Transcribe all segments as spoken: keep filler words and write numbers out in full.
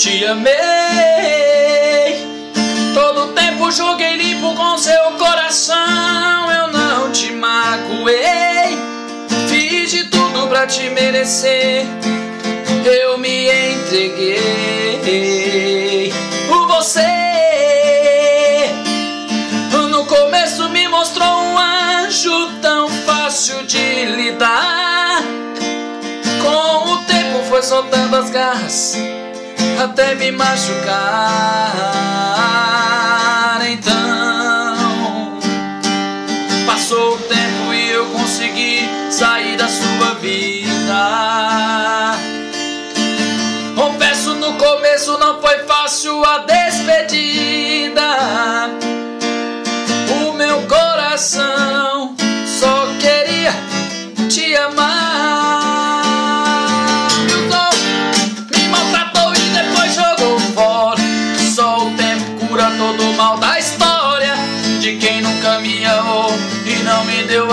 te amei. Todo tempo joguei limpo com seu coração. Eu não te magoei, fiz de tudo pra te merecer. Eu me entreguei por você. No começo me mostrou um anjo tão fácil de lidar. Com o tempo foi soltando as garras até me machucar. Então passou o tempo e eu consegui sair da sua vida. Confesso, no começo não foi fácil a despedida. O meu coração só queria te amar. Me maltratou e depois jogou fora. Só o tempo cura todo o mal da história de quem nunca me amou e não me deu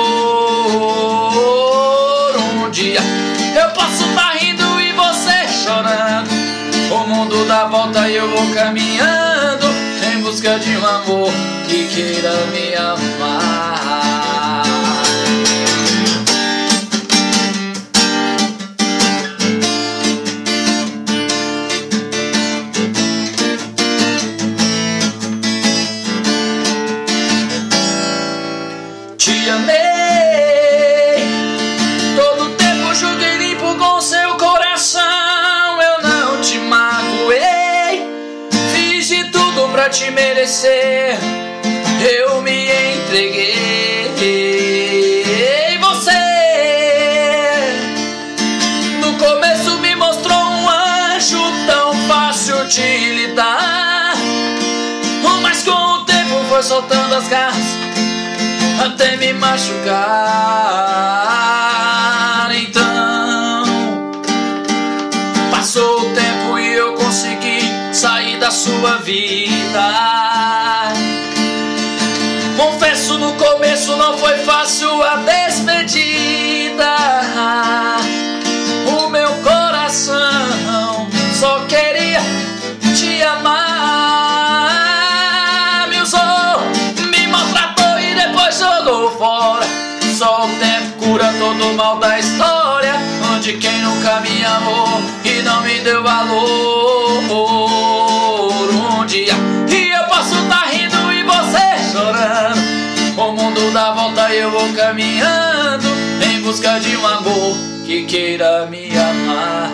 valor. Um dia eu posso estar rindo e você chorando. O mundo dá volta e eu vou caminhando em busca de um amor que queira me amar. Te amei, todo tempo joguei limpo com seu coração. Eu não te magoei, fiz de tudo pra te merecer. Eu me entreguei. Você no começo me mostrou um anjo tão fácil de lidar. Mas com o tempo foi soltando as garras até me machucar. Então passou o tempo e eu consegui sair da sua vida. Confesso, no começo não foi fácil a despedida. O meu coração só queria te amar. Me usou, me maltratou e depois jogou fora. Só o tempo cura todo o mal da história, onde quem nunca me amou e não me deu valor. Um dia e eu posso estar rindo e você chorando. O mundo dá volta e eu vou caminhando em busca de um amor que queira me amar.